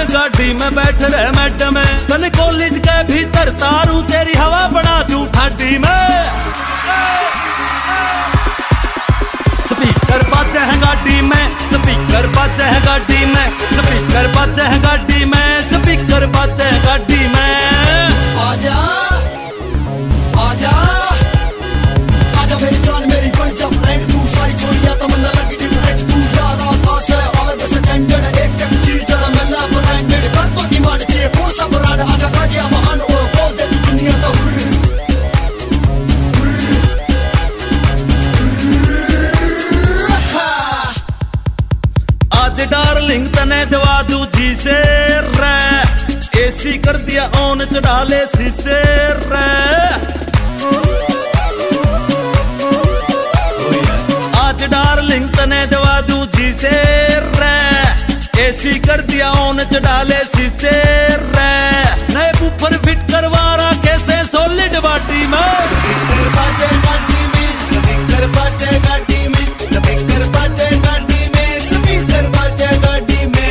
गाड़ी में बैठ रहे मैडम तन कॉलेज के भीतर तारू तेरी हवा बना दूं ठाडी में। स्पीकर बाजे हैं गाड़ी में, स्पीकर बाजे हैं गाड़ी में, स्पीकर बाजे हैं गाड़ी में, स्पीकर बाजे हैं गाड़ी में। आजा आजा आजा मेरी जान मेरी बन जा फ्रेंड, तू सारी छोड़िया तमन्ना लगी डिफरेंट, तू यार आकाश है ऑल द स्टैंडर्ड, एक एक चीज जरा मिलना ब्रांडेड, कर तो डिमांड चाहिए कौन सा ब्रांड, आजा गाड़ियां महान और बोल दे तू दुनिया का आज डार्लिंग तने दवा दूं जी से रे, एसी कर दिया ऑन चढ़ा ले शीशे रे। आज डार्लिंग तने दवा दूं जी से रे, एसी कर दिया ऑन चढ़ा ले शीशे रे। नए ऊपर फिट करवा रहा कैसे सॉलिड बाटी में, बाजे गाड़ी में, स्पीकर बाजे गाड़ी में, स्पीकर बाजे गाड़ी में, स्पीकर बाजे गाड़ी में।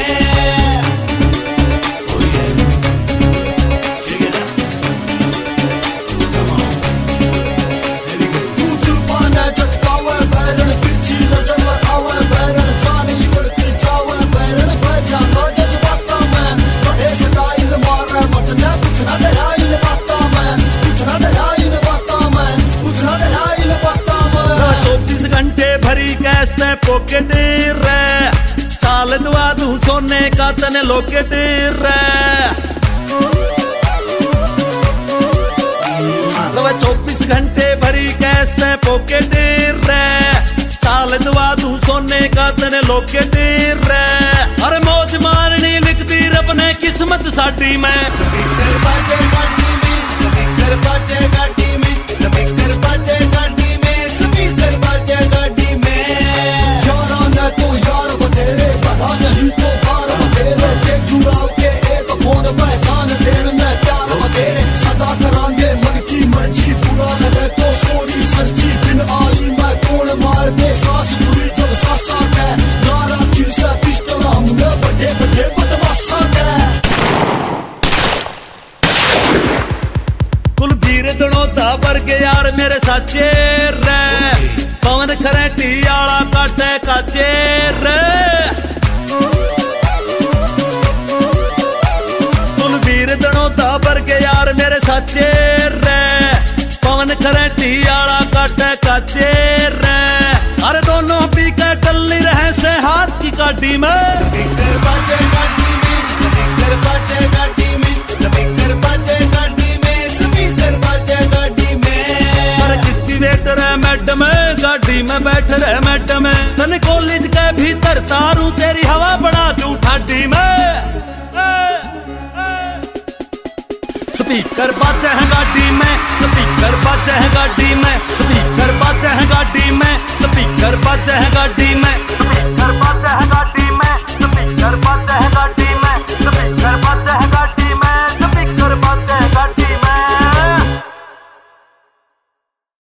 पॉकेट रे चाल दवा दूं सोने का तने लॉकेट रे, 24 घंटे भरी कैश में पॉकेट रे, चाल दवा दूं सोने का तने लॉकेट रे। अरे मौज मारनी लिखती रब ने किस्मत साडी में, स्पीकर बाजे गाड़ी में, स्पीकर बाजे गाड़ी में, स्पीकर बाजे गाड़ी में, स्पीकर बाजे गाड़ी में। तो यार बतेरे बता नहीं तो बार बतेरे, देख चुराव के एक फोन पहचान देने में प्यार बतेरे, सदा करांगे मन की मर्जी, बुरा लगे तो सोनी सच्ची, दिन आई मैं कौन मार दे सांस जुड़ी जब सासा है, नारा किर से पिस्टल हमने बड़े बड़े बदमाशा है। कुलबीर दड़ोदा वर्गे यार मेरे साचे रे, पवन खरेटी आला काटे काचे रे। कुलबीर दड़ोदा वर्गे यार मेरे साचे रे, पवन खरेटी आला काटे काचे रे। अरे दोनों पी के टल्ली रहे से हाथ की काटी में, स्पीकर बाजे गाड़ी में, स्पीकर बाजे गाड़ी में, स्पीकर बाजे गाड़ी में, स्पीकर बाजे गाड़ी में। अरे किसकी वेटर है मैडम गाड़ी में बैठ रहे मैडम तन कॉलेज के भीतर तारू तेरी हवा बना दूं ठाडी में। स्पीकर बाजे हैं गाड़ी में, स्पीकर बाजे हैं गाड़ी में, स्पीकर बाजे हैं गाड़ी में, स्पीकर बाजे हैं गाड़ी